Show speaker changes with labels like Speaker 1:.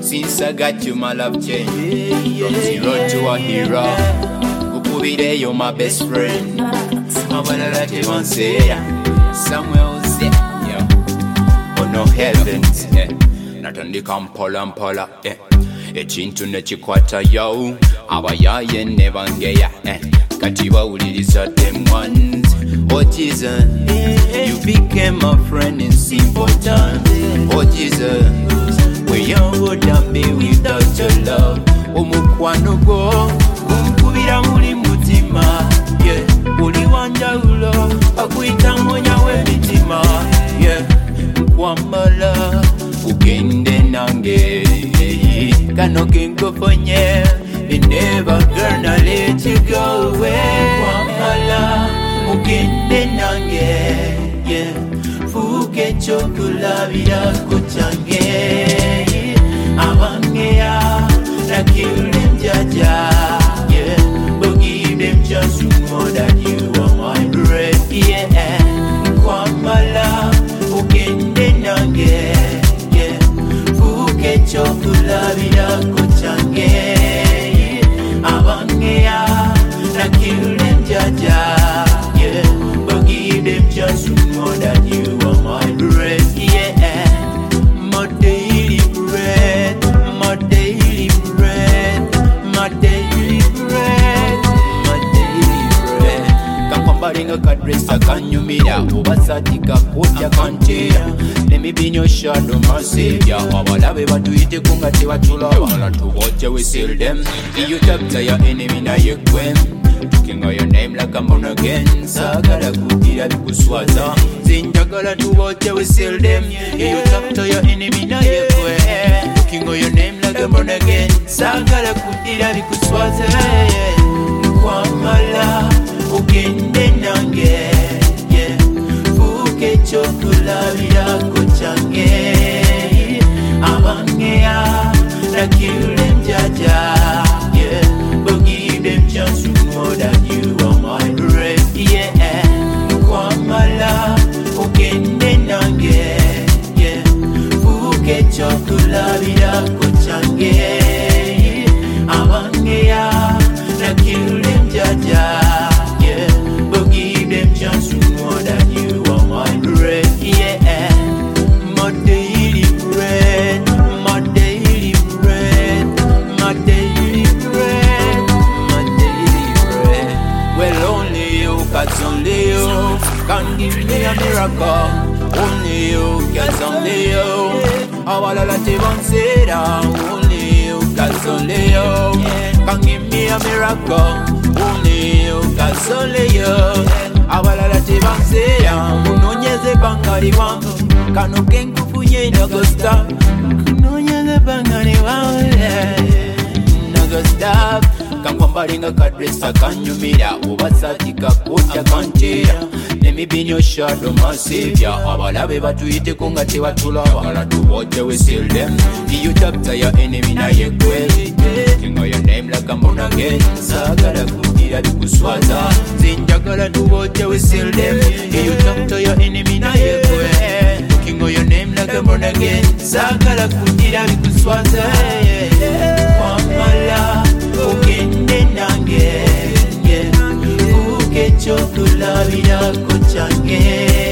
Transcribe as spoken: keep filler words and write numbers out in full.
Speaker 1: Since I got you, my love changed. From zero to a hero. Ukubire, you're my best friend. I wanna let you one say, somewhere else, yeah. Oh no heavens, yeah. Not only come pola pola, yeah. Echintu nechikwata yo. Abayaye nebangeya, eh. Katiba ulilisa them ones. Oh Jesus, you became my friend in simple times. Oh Jesus, where you would have be without your love. Omukwano go, kumkubira muli mutima. Yeah, uli wanda ulo, akuita mwonya we mitima. Yeah, mkwambala, ugende nange. Kano kinko fonye, be never gonna let you go away. Mkwambala, ugende nange. Yeah, fuke chokula vira kuchange. Abangea, na kill them jaja. Yeah, but give them just more that you are my breath. Yeah, Kwambala, ugende nange. Yeah, fuke chokula vira kuchange. Abangea, na kill them jaja. Yeah, but give them just more that you are my breath. Yeah, my daily bread, my daily bread, my daily bread, my daily bread. Kakwambalinga kadresa kanyumira, obasatika kotya kantera. Let me be in your shadow, my savior. Abalabe batuyite kunga tebatulaba. Abala tuboche we seal them. You chapter your enemy na yekwem. Talking of your name like I'm born again. Sagala kutira bikuswaza. Zinjagala tuboche we seal them. You chapter your enemy na yekwem. Talking of your name like I'm born again. Sagala kutira bikuswaza. Kwambala, ugende nange. Yeah, fuke chokula vira kuchange. Abangea, na kill them jaja. Yeah, but give them chance more than you are my breath. Yeah, Kwambala, ugende nange. Yeah, fuke chokula vira kuchange. Abangea, na kill them jaja. Yeah, but give them chance more than you are my breath. Yeah, my daily bread, my daily bread, my daily bread, my daily bread. Well, only you, cause only you can give me a miracle. Only you, cause only you. Awalala tevansera. Only you, cause only you can give me a miracle. Only you, cause only you. Awalala tevansera. Unonyeze bangari wangu. Kano kenkufunye nago stop. Unonyeze bangari wangu. Nago stop. Kakwambalinga kadresa kanyumira. Obasatika kotya kantera. Let me be in your shadow, my savior. Abalabe batuyite kunga tebatulaba. Abala tuboche we seal them. You chapter your enemy na yekwe. King of your name like I'm born again. Sagala kutira bikuswaza. Zinjagala tuboche we seal them. You chapter your enemy na yekwe. King of your name like I'm born again. Sagala kutira bikuswaza. Kwambala, ugende nange. Yeah, fuke chokula vira kuchange.